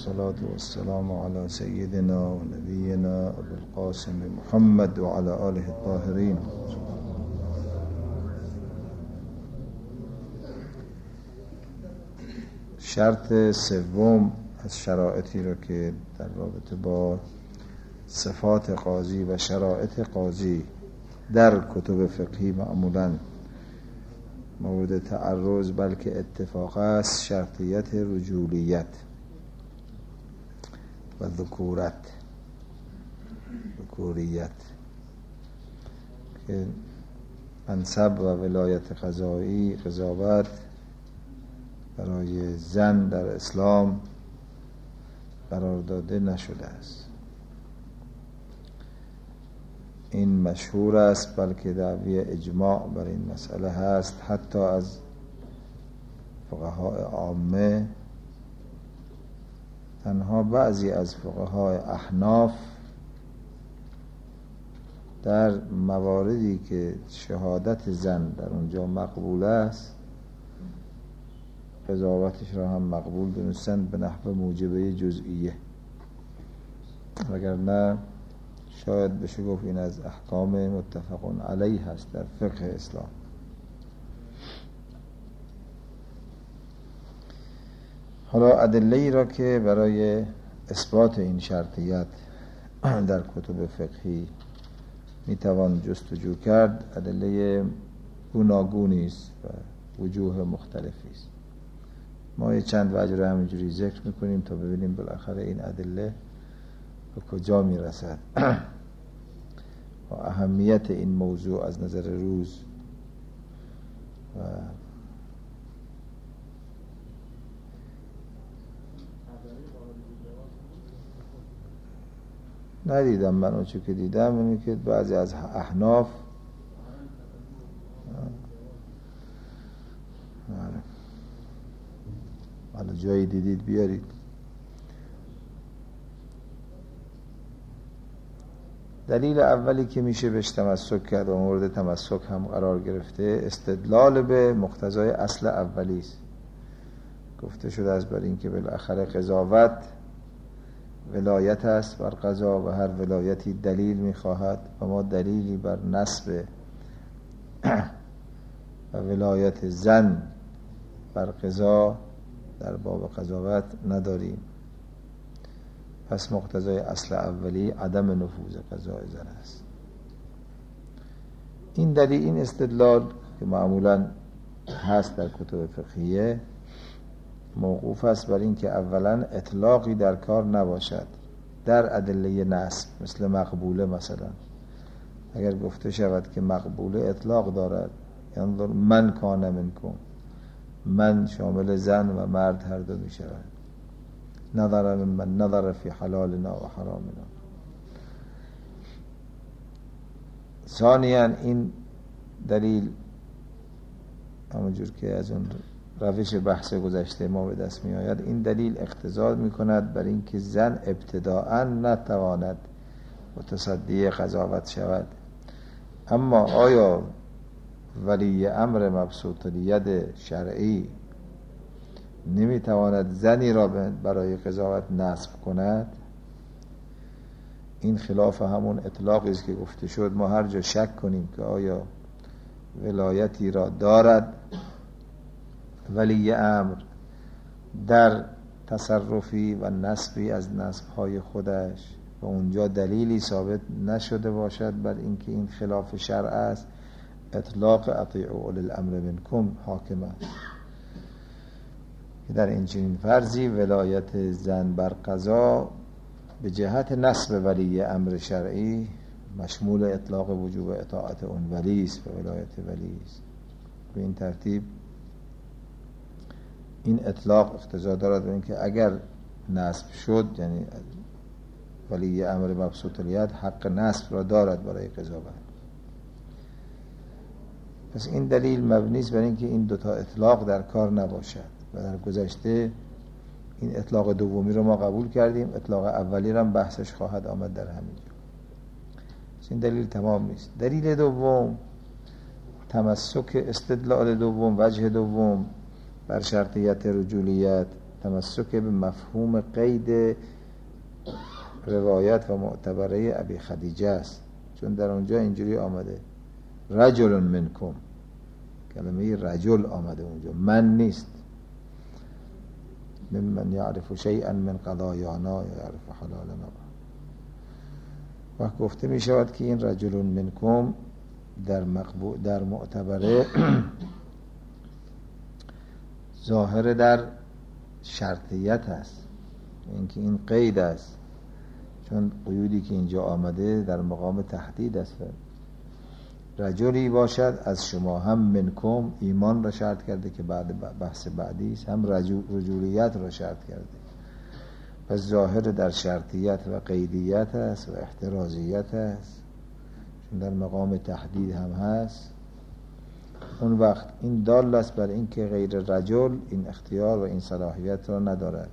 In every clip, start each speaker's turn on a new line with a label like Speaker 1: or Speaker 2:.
Speaker 1: والصلاة والسلام على سيدنا ونبينا أبي القاسم محمد وعلى آله الطاهرين. شرط سوم از شرایطی را که در رابطه با صفات قاضی و شرایط قاضی در کتب فقهی معمولاً مورد تعرض بلکه اتفاق است، شرطیت رجولیت و ذکوریت که منصب و ولایت قضاوت برای زن در اسلام قرار داده نشده است. این مشهور است، بلکه دعوی اجماع بر این مسئله هست، حتی از فقهای عامه. تنها بعضی از فقهای احناف در مواردی که شهادت زن در اونجا مقبول است، قضاوتش را هم مقبول دونستند به نحو موجبه جزئیه، وگرنه شاید بشه گفت این از احکام متفقون علیه هست در فقه اسلام. حالا ادله‌ای را که برای اثبات این شرطیت در کتب فقهی میتوان جستجو کرد، ادله گوناگونی است و وجوه مختلفی است. ما چند وجه را همینجوری ذکر میکنیم تا ببینیم بالاخره این ادله به کجا میرسد و اهمیت این موضوع از نظر روز و ندیدم. من اون چه که دیدم اینه که بعضی از احناف حالا جایی دیدید بیارید. دلیل اولی که میشه بهش تمسک کرد و مورد تمسک هم قرار گرفته، استدلال به مقتضای اصل اولی است. گفته شده از بر این که بالاخره قضاوت ولایت است بر قضا و هر ولایتی دلیل میخواهد و ما دلیلی بر نسب و ولایت زن بر قضا در باب قضاوت نداریم. پس مقتضای اصل اولی عدم نفوذ قضای زن است. این دلیل، این استدلال که معمولا هست در کتب فقهیه، موقوف است بر این که اولا اطلاقی در کار نباشد در ادله نسب، مثل مقبوله. مثلا اگر گفته شود که مقبوله اطلاق دارد، یعنی من کان منکم، من شامل زن و مرد هر دو می شود، نظر من نظر فی حلالنا و حرامنا. ثانیاً این دلیل همونجور که از اون روش بحث گذشته ما به دست می آید، این دلیل اقتضا می کند بر این که زن ابتداءً نتواند متصدی قضاوت شود. اما آیا ولی امر مبسوط الید شرعی نمی تواند زنی را برای قضاوت نصب کند؟ این خلاف همون اطلاقی است که گفته شد. ما هر جا شک کنیم که آیا ولایتی را دارد ولی امر در تصرفی و نسبی از نسبهای خودش و اونجا دلیلی ثابت نشده باشد بر اینکه این خلاف شرع است، اطلاق اطیعوا اولی الامر منکم حاکم است. که در این چنین فرضی ولایت زن بر قضا به جهت نسب ولی امر شرعی مشمول اطلاق وجوب اطاعت اون ولی است و ولایت ولی است. به این ترتیب این اطلاق اقتضا دارد به اینکه اگر نسب شد، یعنی ولی امر مبسوط الید حق نسب را دارد برای قضاوت. پس این دلیل مبنی است بر اینکه این دوتا اطلاق در کار نباشد و در گذشته این اطلاق دومی رو ما قبول کردیم، اطلاق اولی رو هم بحثش خواهد آمد در همینجا. این دلیل تمام نیست. دلیل دوم، تمسک استدلال دوم، وجه دوم بر شرطیت رجولیت تمسک به مفهوم قید روایت و معتبره ابی خدیجه است، چون در اونجا اینجوری آمده رجل منکم، کلمه رجل آمده اونجا، من نیست. ممن یعرف شیئا من قضایانا یعرف حلالنا. و گفته می شود که این رجل منکم در معتبره ظاهر در شرطیت است، اینکه این قید است، چون قیودی که اینجا آمده در مقام تهدید است. رجلی باشد از شما، هم منکم ایمان را شرط کرده که بعد بحث بعدی است، هم رجولیت را شرط کرده. پس ظاهر در شرطیت و قیدیت است و احترازیت است، چون در مقام تهدید هم هست. اون وقت این دال است بر این که غیر رجل این اختیار و این صلاحیت را ندارد.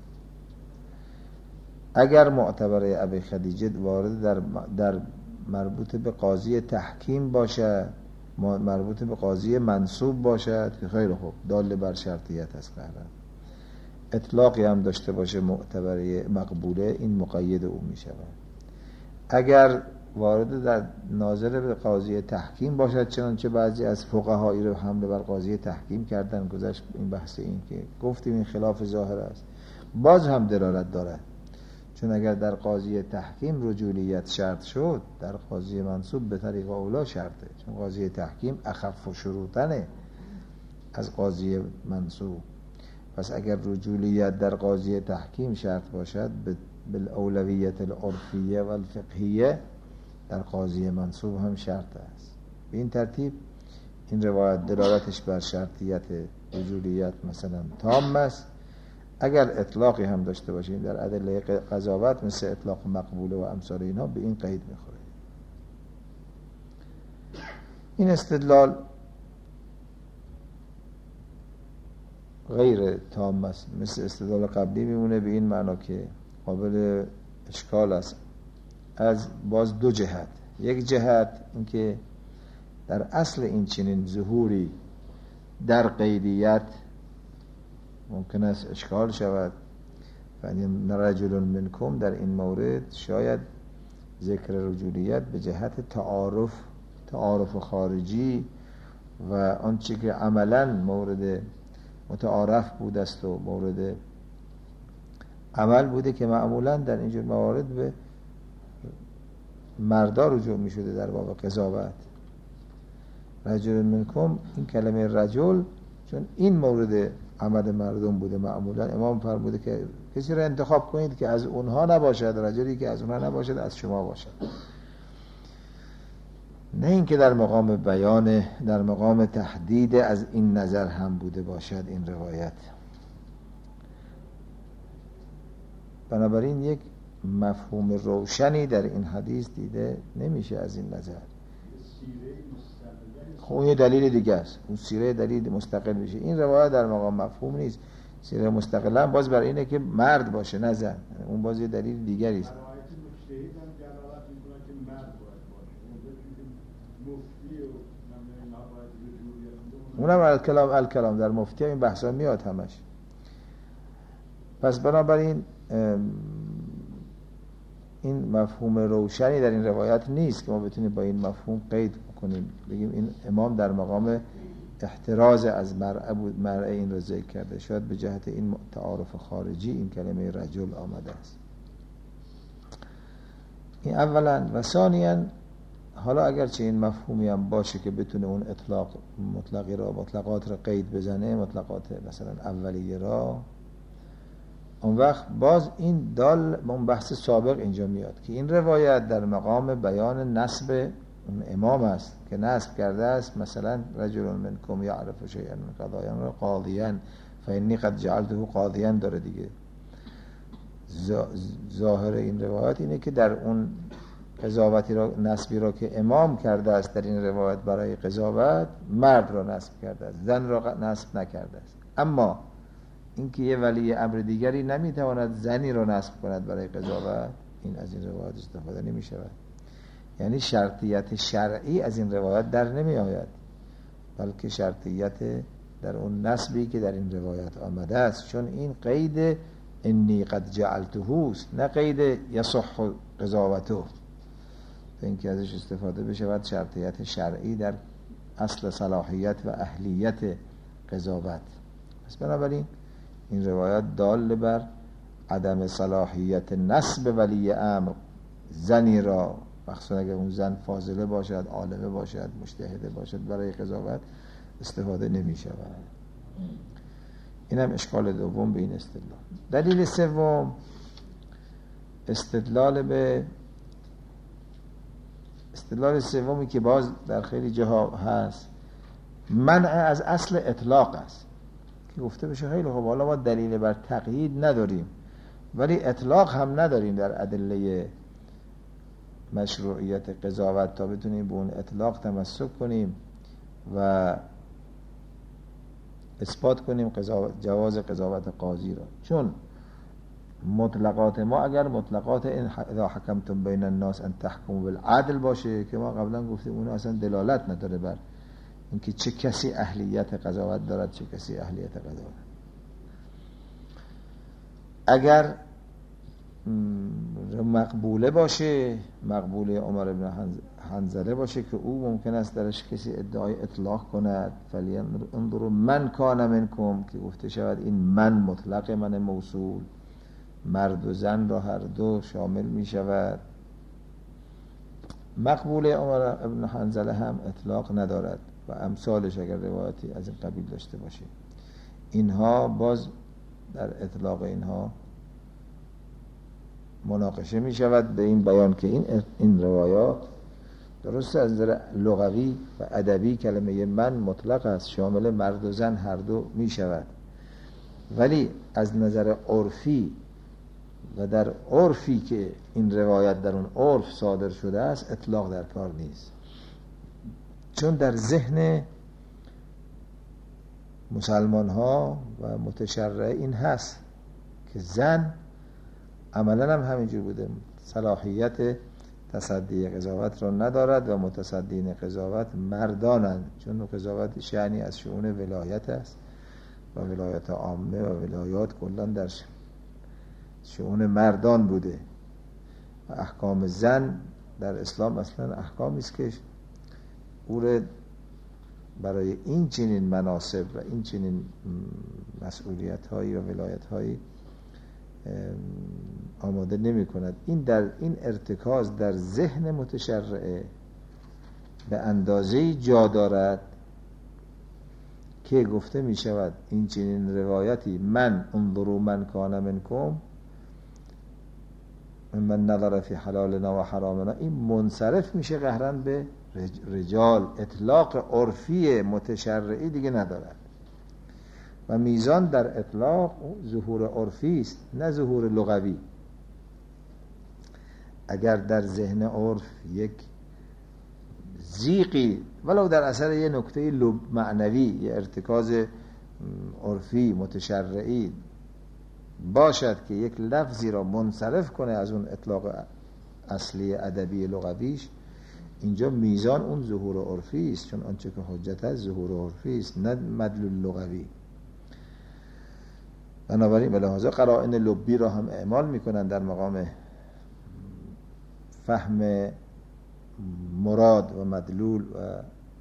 Speaker 1: اگر معتبره ابی خدیجه وارد در مربوط به قاضی تحکیم باشد، مربوط به قاضی منصوب باشد که خیلی خوب دال بر شرطیت است. قهرن اطلاقی هم داشته باشه معتبره مقبوله، این مقید او می شود. اگر وارد در ناظر به قاضی تحکیم باشد، چنانچه بعضی از فقهایی رو حمله بر قاضی تحکیم کردن، گذشت این بحث این که گفتیم این خلاف ظاهر است، باز هم دلالت دارد. چون اگر در قاضی تحکیم رجولیت شرط شد، در قاضی منصوب به طریق اولا شرطه، چون قاضی تحکیم اخف شروطنه از قاضی منصوب. پس اگر رجولیت در قاضی تحکیم شرط باشد، بالاولویت العرفیه و الفقهیه در قاضی منصوب هم شرط است. به این ترتیب این روایت دلالتش بر شرطیت رجولیت مثلا تام است. اگر اطلاقی هم داشته باشیم در ادله قضاوت مثل اطلاق مقبوله و امثال اینها، به این قید میخوره. این استدلال غیر تام است، مثل استدلال قبلی میمونه، به این معنا که قابل اشکال است از باز دو جهت. یک جهت این که در اصل این چنین ظهوری در قیدیت ممکن است اشکال شود، یعنی رجل منکم در این مورد شاید ذکر رجولیت به جهت تعارف خارجی و آنچه که عملا مورد متعارف بود است و مورد عمل بوده که معمولا در اینجور موارد به مردا رجوع می شده در باب قضاوت. رجل منکم، این کلمه رجل چون این مورد عمل مردم بوده، معمولا امام فرموده که کسی را انتخاب کنید که از اونها نباشد، رجلی که از اونها نباشد از شما باشد. نه اینکه در مقام بیان، در مقام تحدید از این نظر هم بوده باشد این روایت. بنابراین یک مفهوم روشنی در این حدیث دیده نمیشه از این نظر. خب اون یه دلیل دیگه است، اون سیره دلیل مستقل میشه. این روایت در مقام مفهوم نیست، سیره مستقلا باز برای اینه که مرد باشه نه زن، اون باز یه دلیل دیگری است. اونم الکلام در مفتی این بحثا میاد همش. پس بنابراین این مفهوم روشنی در این روایت نیست که ما بتونیم با این مفهوم قید کنیم، بگیم این امام در مقام احتراز از مرعه این رو ذکر کرده. شاید به جهت این تعارف خارجی این کلمه رجل آمده است. این اولا. و ثانیاً حالا اگرچه این مفهومی هم باشه که بتونه اون مطلقی را، مطلقات را قید بزنه، مطلقات مثلا اولیه را، اون وقت باز این دال اون بحث سابق اینجا میاد که این روایت در مقام بیان نسب اون امام است که نسب کرده است، مثلا رجل منکم یعرف شیئا من قضایانا قاضیا فانی قد جعلته قاضیا داره دیگه. ظاهر این روایت اینه که در اون قضاوتی را، نسبی را که امام کرده است در این روایت برای قضاوت، مرد را نسب کرده است، زن را نسب نکرده است. اما اینکه یه ولی امر دیگری نمیتواند زنی را نسب کند برای قضاوت، این از این روایت استفاده نمی شود. یعنی شرطیت شرعی از این روایت در نمی آید، بلکه شرطیت در اون نسبی که در این روایت آمده است، چون این قید انی قد جعلتهوست، نه قید یصح قضاوته، اینکه ازش استفاده بشه بعد شرطیت شرعی در اصل صلاحیت و اهلیت قضاوت. پس بنابراین این روایت دال بر عدم صلاحیت نسب ولی امر زنی را، مخصوصا اگر اون زن فاضله باشد، عالمه باشد، مجتهده باشد، برای قضاوت استفاده نمی شود. این هم اشکال دوم به این استدلال. دلیل سوم استدلال سومی که باز در خیلی جاها هست، منع از اصل اطلاق است که گفته بشه خیلی خب حالا ما دلیل بر تقیید نداریم ولی اطلاق هم نداریم در ادله مشروعیت قضاوت تا بتونیم به اون اطلاق تمسک کنیم و اثبات کنیم جواز قضاوت قاضی را. چون مطلقات ما اگر مطلقات اذا حکمتم بین الناس ان تحکموا بالعدل باشه که ما قبلا گفتیم اون اصلا دلالت نداره بر اینکه چه کسی اهلیت قضاوت دارد چه کسی اهلیت قضاوت. اگر مقبوله باشه، مقبوله عمر بن حنظله باشه که او ممکن است درش کسی ادعای اطلاق کند، فلینظروا من کان منکم که گفته شود این من مطلق من موصول مرد و زن را هر دو شامل می شود. مقبوله عمر بن حنظله هم اطلاق ندارد و امثالش اگر روایتی از این قبیل داشته باشه. اینها باز در اطلاق اینها مناقشه می شود به این بیان که این روایات درست از نظر لغوی و ادبی کلمه من مطلق است، شامل مرد و زن هر دو می شود، ولی از نظر عرفی و در عرفی که این روایت در اون عرف صادر شده است اطلاق در کار نیست. چون در ذهن مسلمان ها و متشرع این هست که زن عملا هم همینجور بوده، صلاحیت تصدی قضاوت را ندارد و متصدین قضاوت مردانند، چون قضاوت شأنی از شؤون ولایت است و ولایت عامه و ولایات کلا در شؤون مردان بوده و احکام زن در اسلام اصلا احکامی است که او را برای این چنین مناصب و این چنین مسئولیت هایی و ولایت هایی آماده نمی کند. این ارتکاز در ذهن متشرعه به اندازه‌ای جا دارد که گفته می شود این چنین روایتی من انظروا من کان منکم من نظر فی حلالنا و حرامنا، این منصرف میشه قهراً به رجال، اطلاق عرفی متشرعی دیگه ندارد و میزان در اطلاق ظهور عرفی است نه ظهور لغوی. اگر در ذهن عرف یک زیقی ولو در اثر یه نکته معنوی، یه ارتکاز عرفی متشرعی باشد که یک لفظی را منصرف کنه از اون اطلاق اصلی ادبی لغویش، اینجا میزان اون ظهور عرفی است، چون آنچه که حجت است ظهور عرفی است نه مدلول لغوی. بنابراین به لحاظ قرائن لبی را هم اعمال میکنن در مقام فهم مراد و مدلول و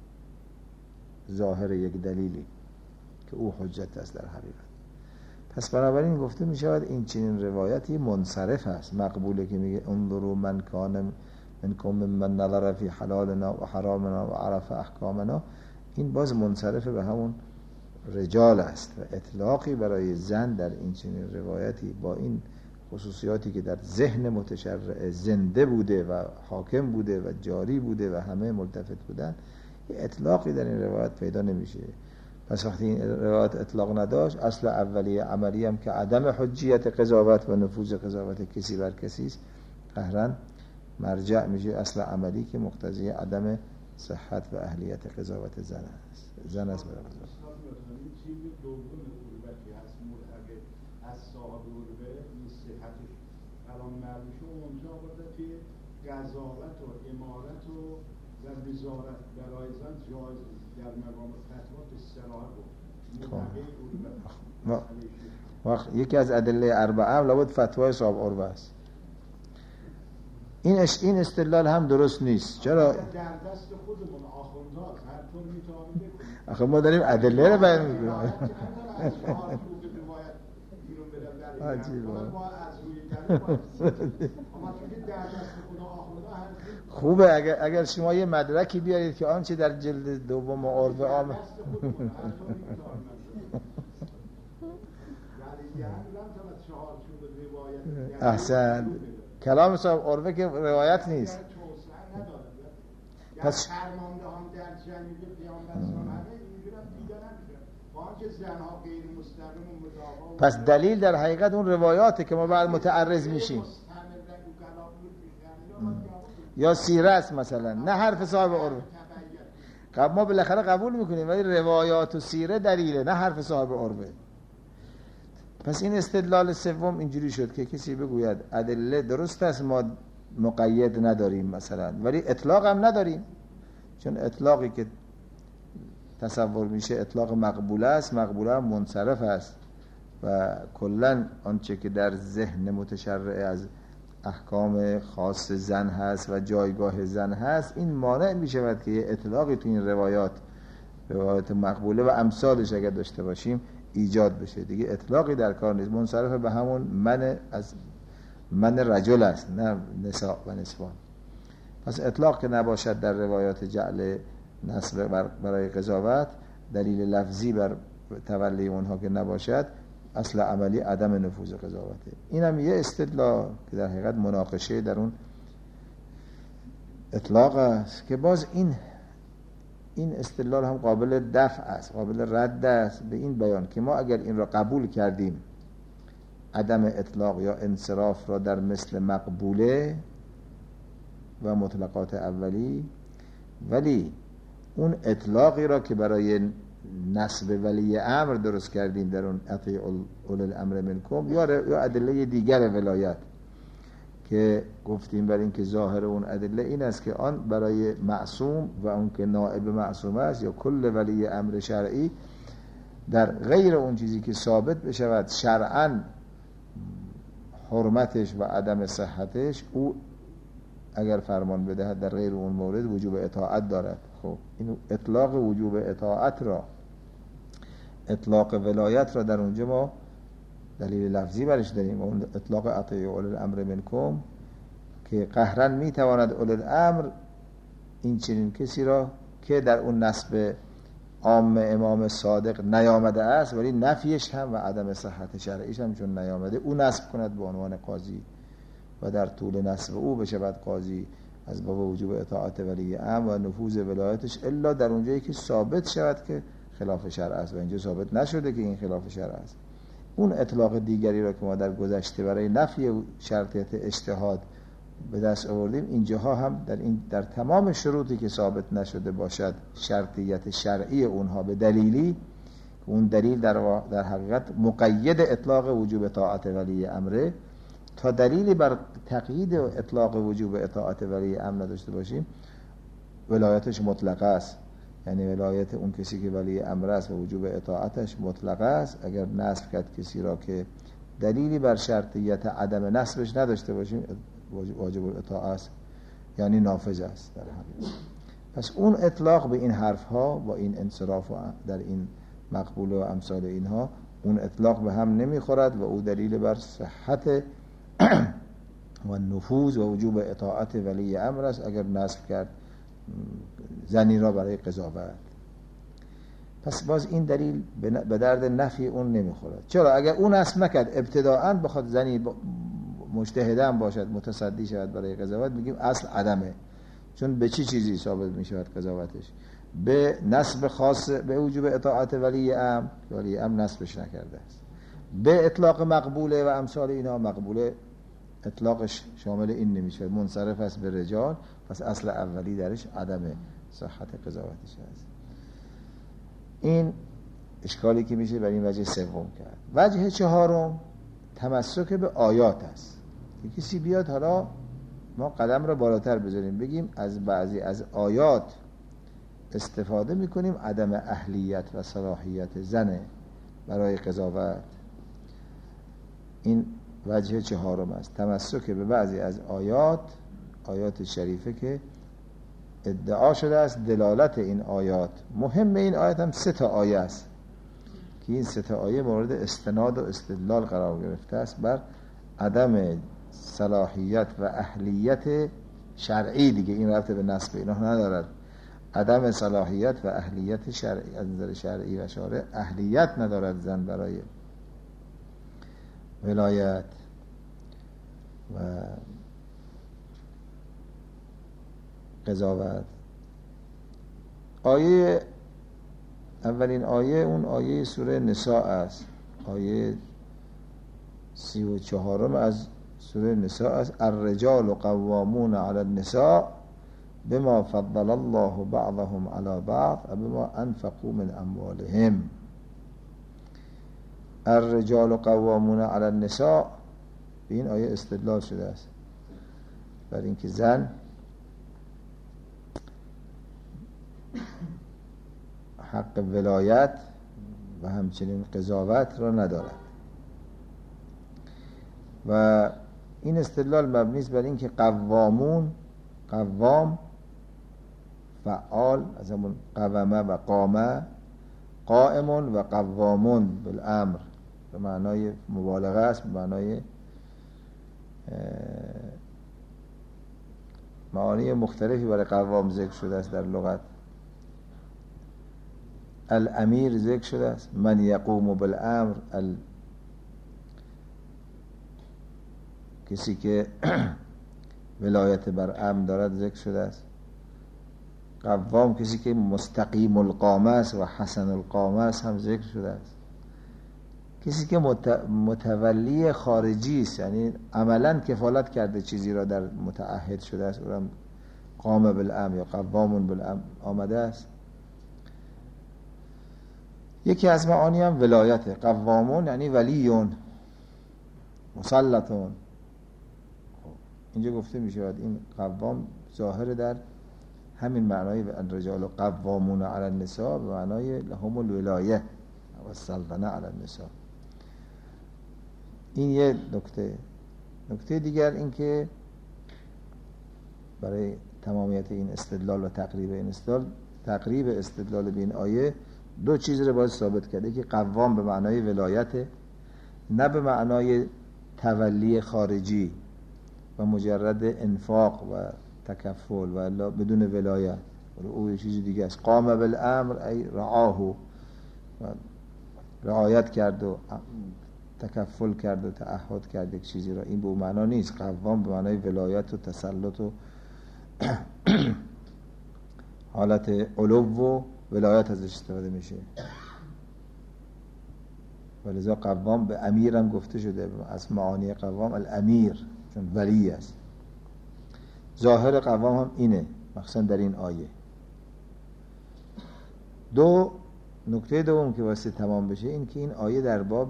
Speaker 1: ظاهر یک دلیلی که او حجت است در حقیقت. پس بنابراین گفته می شود این چنین روایتی منصرف است. مقبوله که میگه انظروا من کان منکم من نظر فی حلالنا و حرامنا و عرف احکامنا، این باز منصرف به همون رجال است و اطلاقی برای زن در این چنین روایتی با این خصوصیاتی که در ذهن متشرع زنده بوده و حاکم بوده و جاری بوده و همه ملتفت بودن، یه اطلاقی در این روایت پیدا نمیشه. پس وقتی این روایت اطلاق نداشت، اصل اولیه عملی هم که عدم حجیت قضاوت و نفوذ قضاوت کسی بر کسی است، قهراً مرجع میشه اصل عملی که مقتضی عدم صحت و اهلیت قضاوت زن است. زن است برای قضاوت.
Speaker 2: چیز دوم قربتی هست مرتبط از صاحب قربه این صحتش الان معلوم شد اونجا آورده که قضاوت و امارت و وزارت برای زن جایز در مقام فتوا به صلاح بود.
Speaker 1: یکی از ادله اربعه هم لابد فتوای صاحب عروه است. این استدلال هم درست نیست. چرا؟
Speaker 2: در دست خودمون آخوندهاست، هر طور میتونه بکنیم.
Speaker 1: آخه ما داریم ادله رو بیان میکنیم. عجیبه. خوبه اگر شما یه مدرکی بیارید که آنچه در جلد دوم عرف عام احسن کلام صاحب عرفه که روایت نیست.
Speaker 2: پس فرماندهان در جنگ پیامبران همه اینجوری دیده نمیشه. وانچه زنها غیر مستقیم و
Speaker 1: پس دلیل در حقیقت اون روایاته که ما بعد متعرض میشیم. یا سیره است مثلا، نه حرف صاحب عرفه. ما بالاخره قبول میکنیم ولی روایات و سیره دلیله، نه حرف صاحب عرفه. پس این استدلال سوم اینجوری شد که کسی بگوید ادله درست است ما مقید نداریم مثلا، ولی اطلاق هم نداریم، چون اطلاقی که تصور میشه اطلاق مقبول است، مقبول هم منصرف است و کلن آنچه که در ذهن متشرع از احکام خاص زن هست و جایگاه زن هست، این مانع میشود که یه اطلاقی تو این روایات مقبوله و امثالش اگر داشته باشیم ایجاد بشه. دیگه اطلاقی در کار نیست، منصرف به همون من رجل است، نه نساء و نسوان. پس اطلاق که نباشد در روایات جعل نسب برای قضاوت، دلیل لفظی بر تولی اونها که نباشد، اصل عملی عدم نفوذ قضاوته. این هم یه استدلال که در حقیقت مناقشه در اون اطلاق است که باز این استدلال هم قابل دفع است، قابل رد است به این بیان که ما اگر این را قبول کردیم عدم اطلاق یا انصراف را در مثل مقبوله و مطلقات اولی، ولی اون اطلاقی را که برای نسب ولی امر درست کردیم در اون اطیع اولی الامر منکم یا ادله دیگر ولایت که گفتیم بر این که ظاهر اون ادله این است که آن برای معصوم و اون که نائب معصوم است یا کل ولی امر شرعی در غیر اون چیزی که ثابت بشود شرعاً حرمتش و عدم صحتش، او اگر فرمان بدهد در غیر اون مورد وجوب اطاعت دارد. خب این اطلاق وجوب اطاعت را، اطلاق ولایت را در اونجا ما دلیل لفظی برش داریم، اون اطلاق اطیعوا اولی الامر منکم که قهرا میتواند اولی الامر این چنین کسی را که در اون نسب عام امام صادق نیامده است ولی نفیش هم و عدم صحت شرعیش هم چون نیامده، او نسب کند به عنوان قاضی و در طول نسب او بشود قاضی از باب وجوب اطاعت ولی امر و نفوذ ولایتش، الا در اونجایی که ثابت شود که خلاف شرع است و اینجا ثابت نشده که این خلاف شرع است. اون اطلاق دیگری را که ما در گذشته برای نفی شرطیت اجتهاد به دست آوردیم، اینجاها هم در تمام شروطی که ثابت نشده باشد شرطیت شرعی اونها به دلیلی، اون دلیل در حقیقت مقید اطلاق وجوب اطاعت ولی امره، تا دلیلی بر تقیید اطلاق وجوب اطاعت ولی امر نداشته باشیم ولایتش مطلقه است. یعنی ولایت اون کسی که ولی امر است و وجوب اطاعتش مطلقه است. اگر نسب کرد کسی را که دلیلی بر شرطیت عدم نسبش نداشته باشیم واجب الاطاعه است، یعنی نافذ است در حقیقت. پس اون اطلاق به این حرف ها با این انصراف و در این مقبول و امثال اینها، اون اطلاق به هم نمیخورد و او دلیل بر صحت و نفوذ و وجوب اطاعت ولی امر است اگر نسب کرد زنی را برای قضاوت. پس باز این دلیل به درد نفی اون نمیخورد. چرا؟ اگر اون نسب نکرد ابتداءً بخواد زنی مجتهده هم باشد متصدی شود برای قضاوت، میگیم اصل عدمه، چون به چی چیزی ثابت میشود قضاوتش؟ به نسب خاص به وجوب اطاعت ولی امر نسبش نکرده است. به اطلاق مقبوله و امثال اینا، مقبوله اطلاقش شامل این نمیشه، منصرف است به رجال، پس اصل اولی درش عدم صحت قضاوتش است. این اشکالی که میشه برای این وجه سوم کرد. وجه چهارم تمسک به آیات است. کسی بیاد حالا ما قدم را بالاتر بذاریم بگیم از بعضی از آیات استفاده میکنیم عدم اهلیت و صلاحیت زن برای قضاوت. این وجه چهارم است، تمسک به بعضی از آیات شریفه که ادعا شده است دلالت این آیات، مهم این آیات هم 3 آیه است که این 3 آیه مورد استناد و استدلال قرار گرفته است بر عدم صلاحیت و اهلیت شرعی. دیگه این رابطه به نسب اینا ندارد. عدم صلاحیت و اهلیت شرعی، از نظر شرعی و شارع اهلیت ندارد زن برای ولایت. و قضاوت. اولین آیه اون آیه سوره نساء است، آیه 34 از سوره نساء است. الرجال قوامون علی النساء بما فضل الله بعضهم علی بعض و بما انفقوا من اموالهم. الرجال قوامون علی النساء، به این آیه استدلال شده است بر اینکه زن حق ولایت و همچنین قضاوت را ندارد. و این استدلال مبنی است بر اینکه قوام فعال از همون قوامه و قامه، قائم و قوامون بالامر به معنای مبالغه است، به معنای معانی مختلفی برای قوام ذکر شده است در لغت. الامیر ذکر شده است، من یقوم بالامر، کسی که ولایت بر امر دارد ذکر شده است. قوام کسی که مستقیم القامه است و حسن القامه است هم ذکر شده است. کسی که متولی خارجی است، یعنی عملا کفالت کرده چیزی را در متعهد شده است، او قام بالامر یا قوام بالامر آمده است. یکی از معانی هم ولایت. قوامون یعنی ولیون مسلطون. اینجا گفته می شود این قوام ظاهر در همین معنای الرجال قوامون علی النساء، به معنای لهم الولایه و السلطنه علی النساء. این یه نکته دیگر این که برای تمامیت این استدلال و تقریب استدلال به این آیه 2 چیز رو باید ثابت کرده که قوام به معنای ولایت، نه به معنای تولی خارجی و مجرد انفاق و تکفل و الا بدون ولایت. او یه چیز دیگه است. قام بالامر ای رعاه، رعایت کرد و تکفل کرد و تعهد کرد یک چیزی را. این به معنا نیست. قوام به معنای ولایت و تسلط و حالت علو و ولایت ازش استفاده میشه. ولذا قوام به امیر هم گفته شده. از معانی قوام الامیر، چون ولی است. ظاهر قوام هم اینه، مخصوصا در این آیه. نکته دوم که واسه تمام بشه این که این آیه در باب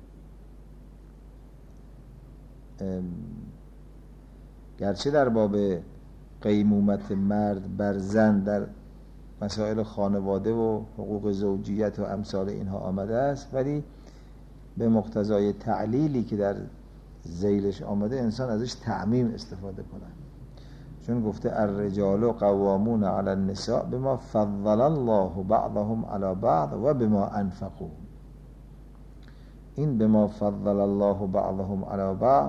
Speaker 1: گرچه در باب قیمومت مرد بر زن در مسائل خانواده و حقوق زوجیت و امثال اینها آمده است، ولی به مقتضای تعلیلی که در ذیلش آمده انسان ازش تعمیم استفاده کنه. چون گفته الرجال قوامون علی النساء بما فضل الله بعضهم علی بعض و بما انفقوا. این بما فضل الله بعضهم علی بعض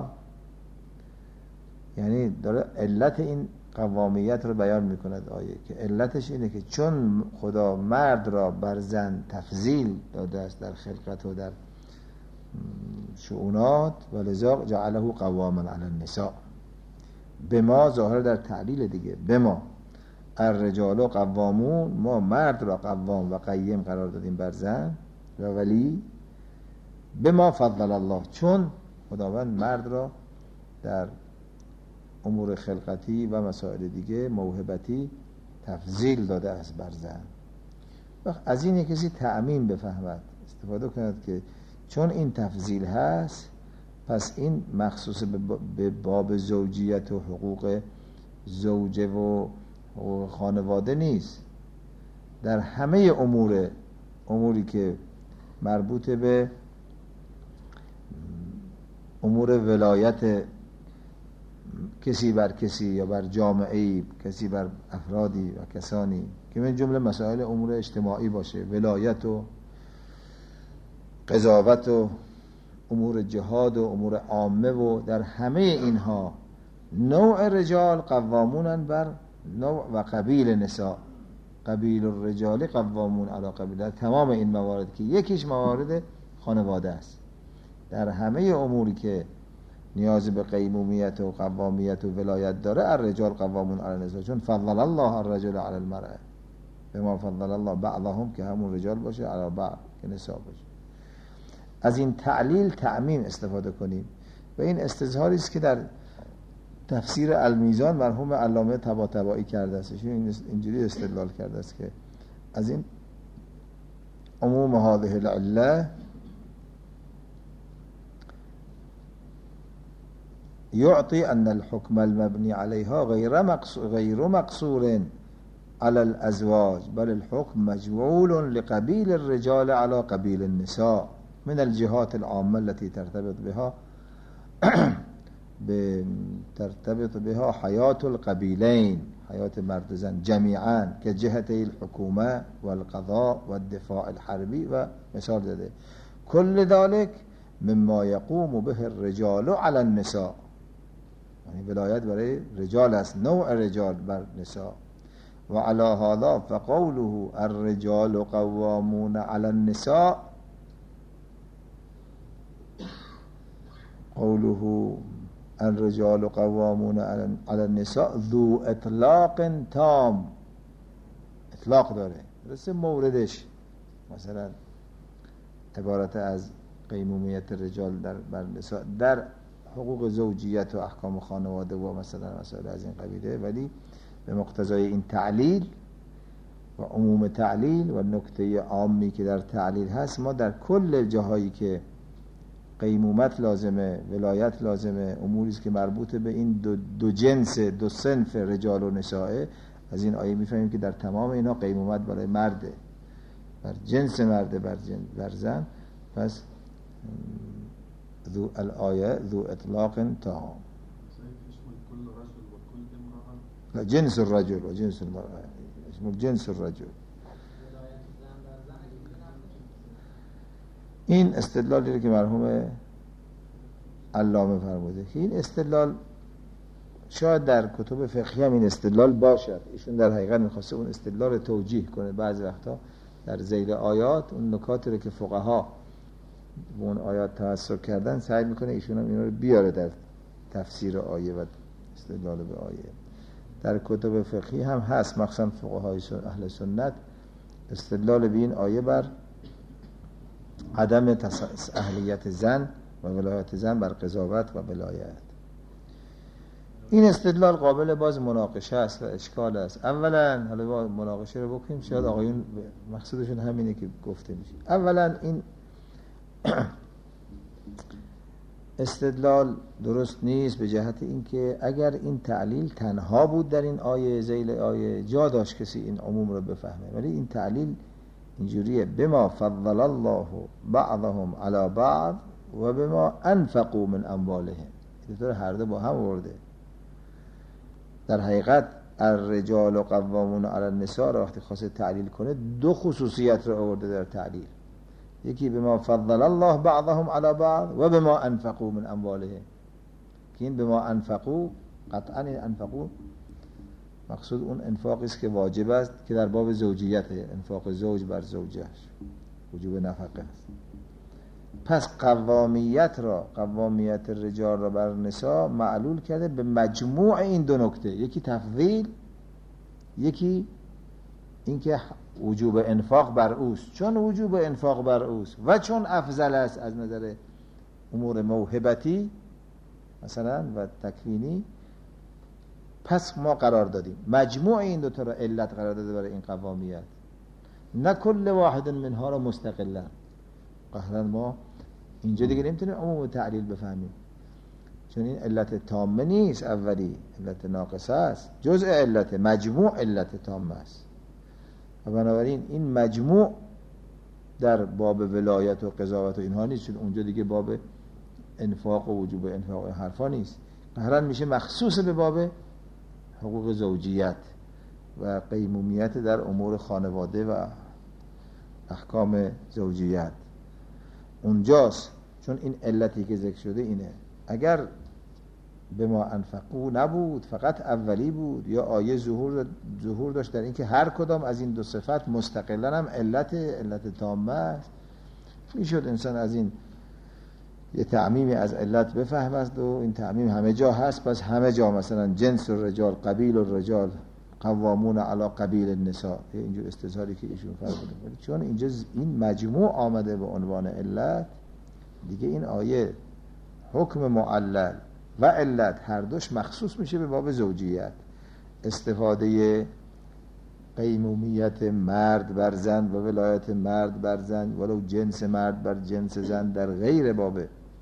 Speaker 1: یعنی داره علت این قوامیت رو بیان میکند آیه، که علتش اینه که چون خدا مرد را بر زن تفضیل داده است در خلقت و در شؤونات، ولذا جعله قواما علی النساء. به ما ظاهر در تعلیل دیگه. به ما الرجال قوامون، ما مرد را قوام و قیم قرار دادیم بر زن و ولی. به ما فضل الله، چون خداوند مرد را در امور خلقتی و مسائل دیگه موهبتی تفضیل داده است بر زن. از این کسی تعمیم بفهمد، استفاده کند که چون این تفضیل هست پس این مخصوص به باب زوجیت و حقوق زوجه و حقوق خانواده نیست، در همه اموری که مربوط به امور ولایت کسی بر کسی یا بر جامعه‌ای، کسی بر افرادی و کسانی که من جمله مسائل امور اجتماعی باشه، ولایت و قضاوت و امور جهاد و امور عامه، و در همه اینها نوع رجال قوامون بر نوع و قبیل نساء، قبیل الرجال قوامون علی قبیل. در تمام این موارد که یکیش موارد خانواده است، در همه اموری که نیاز به قیمومیت و قوامیت و ولایت داره، الرجال قوامون علی النساء، چون فضل الله الرجل علی المرأة بما فضل الله بعضهم، که همون رجال باشه علی بعض که نساء باشه. از این تعلیل تعمیم استفاده کنیم و این استظهاری است که در تفسیر المیزان مرحوم علامه طباطبایی کرده است. اینجوری استدلال کرده است که از این عموم هذه العله يعطي أن الحكم المبني عليها غير مقصور على الأزواج، بل الحكم مجعول لقبيل الرجال على قبيل النساء من الجهات العامة التي ترتبط بها حياة القبيلين، حياة مرد زن جميعا، كجهتي الحكومة والقضاء والدفاع الحربي ومثال داده. كل ذلك مما يقوم به الرجال على النساء، یعنی ولایت برای رجال است، نوع رجال بر نساء. و علی هذا فقوله الرجال قوامون علی النساء، قوله الرجال قوامون علی النساء ذو اطلاق تام، اطلاق داره، درسته موردش مثلا عبارت از قیمومیت رجال بر نساء در حقوق زوجیت و احکام خانواده و مثلا مسائل از این قبیله، ولی به مقتضای این تعلیل و عموم تعلیل و نکته عامی که در تعلیل هست، ما در کل جاهایی که قیمومت لازمه، ولایت لازمه، اموری که مربوط به این دو جنس، دو صنف رجال و نساء، از این آیه میفهمیم که در تمام اینا قیمومت برای مرده، بر جنس مرده بر زن. پس ذو الآية ذو إطلاق تام، لا جنس الرجل وجنس المرأة، اسمه جنس الرجل. این استدلالی که مرحوم علامه فرموده، این استدلال شاید در کتب فقهی هم این استدلال باشد، ایشون در حقیقت میخواسته اون استدلال توجیه کنه. بعضی وقتا در ذیل آیات اون نکاتی رو که فقها اون آیات توسط کردن سعی میکنه ایشون هم اینا رو بیاره در تفسیر آیه و استدلال به آیه. در کتب فقهی هم هست، مخصوصا فقهای اهل سنت، استدلال به این آیه بر عدم اهلیت زن و ولایت زن بر قضاوت و ولایت. این استدلال قابل باز مناقشه است و اشکال است. اولا حالا مناقشه رو بکنیم، شاید آقایون مقصودشون همینه که گفته میشه. اولا این استدلال درست نیست به جهت اینکه اگر این تعلیل تنها بود در این آیه، ذیل آیه جا داشت کسی این عموم رو بفهمه، ولی این تعلیل اینجوریه: بما فضل الله بعضهم علی بعض و بما انفقوا من اموالهم. اینطور هر دو با هم ورده. در حقیقت الرجال قوامون علی النساء را وقتی خواسته تعلیل کنه دو خصوصیت رو آورده در تعلیل، یکی بما فضل الله بعضهم علی بعض و بما انفقوا من اموالهم، که این بما انفقوا قطعا این انفقوا مقصود اون انفاقی است که واجب است که در باب زوجیت، انفاق زوج بر زوجش وجوب نفقه است. پس قوامیت رجال را بر نساء معلول کرده به مجموع این دو نکته، یکی تفضیل، یکی اینکه وجوب انفاق بر اوست، چون وجوب انفاق بر اوست و چون افضل است از نظر امور موهبتی مثلا و تکوینی، پس ما قرار دادیم مجموع این دو تا را علت قرار داده برای این قوامیت، نه کل واحد منها را مستقلا. قهرن ما اینجا دیگه نمیتونیم عموم تعلیل بفهمیم، چون این علت تامه نیست، اولی علت ناقصه است، جزء علت، مجموع علت تامه است. و بنابراین این مجموع در باب ولایت و قضاوت و اینها نیست، چون اونجا دیگه باب انفاق و وجوب انفاق و حرفا نیست، قهرن میشه مخصوص به باب حقوق زوجیت و قیمومیت در امور خانواده و احکام زوجیت. اونجاست، چون این علتی که ذکر شده اینه. اگر به ما انفقو نبود، فقط اولی بود، یا آیه ظهور داشت در این که هر کدام از این دو صفت مستقلا هم علت تامه است، میشد انسان از این یه تعمیمی از علت بفهمد و این تعمیم همه جا هست. پس همه جا مثلا جنس الرجال، قبیل الرجال قوامون علی قبیل النساء، اینجور استظهاری که ایشون فرمودن، چون اینجا این مجموع آمده به عنوان علت، دیگه این آیه حکم معلل و علت هر دوش مخصوص میشه به باب زوجیت. استفاده قیمومیت مرد بر زن و ولایت مرد بر زن، ولو جنس مرد بر جنس زن، در غیر باب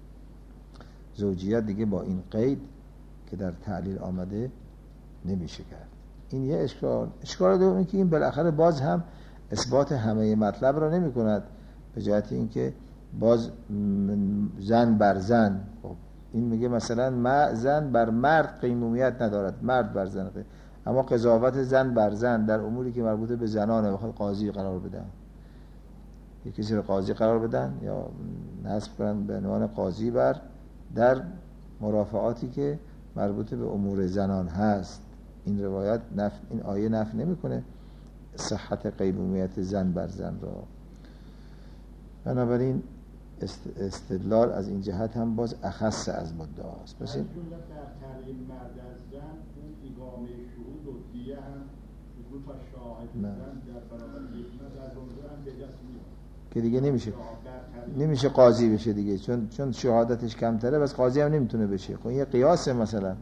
Speaker 1: زوجیت دیگه با این قید که در تعلیل آمده نمیشه کرد. این یه اشکال دوم این که این بالاخره باز هم اثبات همه مطلب را نمی کند، به جهت این که باز زن بر زن، خب این میگه مثلا زن بر مرد قیمومیت ندارد، مرد بر زن، اما قضاوت زن بر زن در اموری که مربوط به زنانه بخواد قاضی قرار بدن، یک کسی رو قاضی قرار بدن یا نصب کنن به عنوان قاضی بر در مرافعاتی که مربوط به امور زنان هست، این روایت این آیه نفی نمیکنه صحت قیمومیت زن بر زن را. بنابراین استدلال از این جهت هم باز اخص از مدعاست. پس این
Speaker 2: در تعلیم مرد از زن اون اقامه شهود و دیه هم دو تا شاهد زن در برابر یک مرد از اونجا هم به دست میاد
Speaker 1: که دیگه نمیشه قاضی بشه دیگه، چون شهادتش کمتره، بس قاضی هم نمیتونه بشه. خب این یه قیاسه مثلا.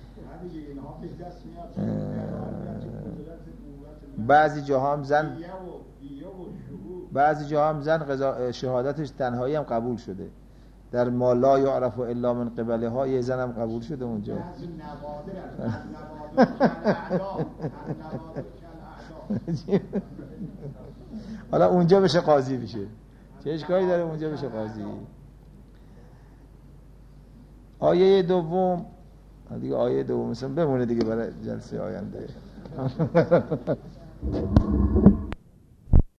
Speaker 1: بعضی جاها هم زن شهادتش تنهایی هم قبول شده، در ما لا یعرف الا من قبله ها یه زن هم قبول شده اونجا. حالا اونجا بشه قاضی بشه، چه اشکالی داره اونجا بشه قاضی. آیه دوم دیگه، آیه دوم مثلا بمونه دیگه برای جلسه آینده.